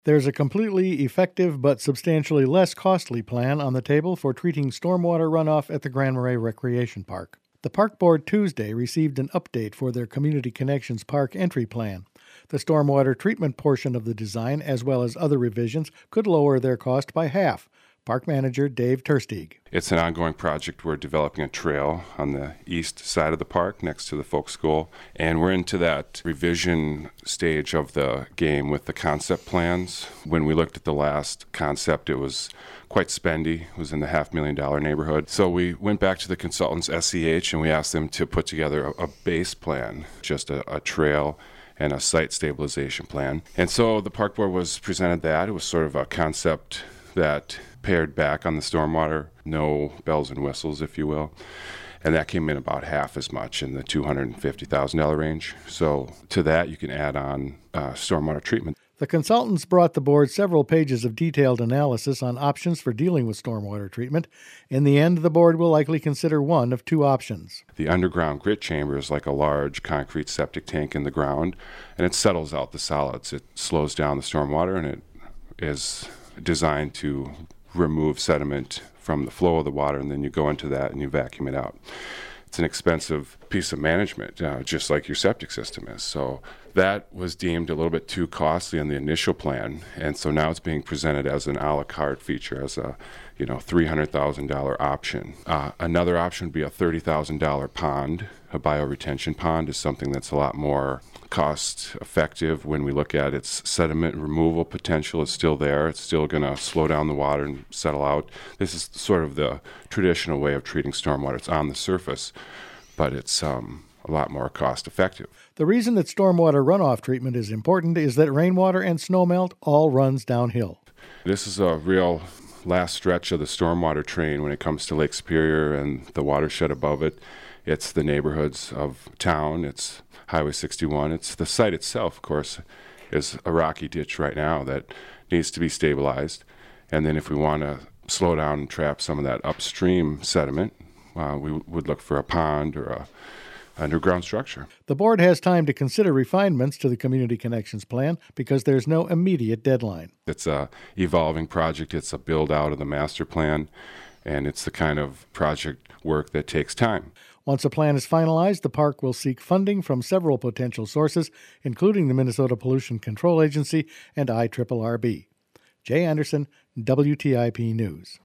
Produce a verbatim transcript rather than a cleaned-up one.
There's a completely effective but substantially less costly plan on the table for treating stormwater runoff at the Grand Marais Recreation Park. The Park Board Tuesday received an update for their Community Connections Park entry plan. The stormwater treatment portion of the design, as well as other revisions, could lower their cost by half. Park Manager Dave Tersteeg. It's an ongoing project. We're developing a trail on the east side of the park next to the folk school, and we're into that revision stage of the game with the concept plans. When we looked at the last concept, it was quite spendy. It was in the half million dollar neighborhood. So we went back to the consultants, S E H, and we asked them to put together a, a base plan, just a, a trail and a site stabilization plan. And so the park board was presented that. It was sort of a concept that pared back on the stormwater, no bells and whistles, if you will. And that came in about half as much, in the two hundred fifty thousand dollars range. So to that, you can add on uh, stormwater treatment. The consultants brought the board several pages of detailed analysis on options for dealing with stormwater treatment. In the end, the board will likely consider one of two options. The underground grit chamber is like a large concrete septic tank in the ground, and it settles out the solids. It slows down the stormwater, and it is designed to remove sediment from the flow of the water, and then you go into that and you vacuum it out. It's an expensive piece of management, uh, just like your septic system is. So that was deemed a little bit too costly in the initial plan, and so now it's being presented as an a la carte feature, as a you know three hundred thousand dollars option. Uh, another option would be a thirty thousand dollars pond. A bioretention pond is something that's a lot more cost effective. When we look at its sediment removal potential, is still there. It's still going to slow down the water and settle out. This is sort of the traditional way of treating stormwater. It's on the surface, but it's um, a lot more cost effective. The reason that stormwater runoff treatment is important is that rainwater and snowmelt all runs downhill. This is a real last stretch of the stormwater train when it comes to Lake Superior and the watershed above it. It's the neighborhoods of town. It's Highway sixty-one. It's the site itself, of course, is a rocky ditch right now that needs to be stabilized. And then if we want to slow down and trap some of that upstream sediment, uh, we would look for a pond or a underground structure. The board has time to consider refinements to the Community Connections Plan because there's no immediate deadline. It's a evolving project. It's a build out of the master plan, and it's the kind of project work that takes time. Once a plan is finalized, the park will seek funding from several potential sources, including the Minnesota Pollution Control Agency and I R R R B. Jay Anderson, W T I P News.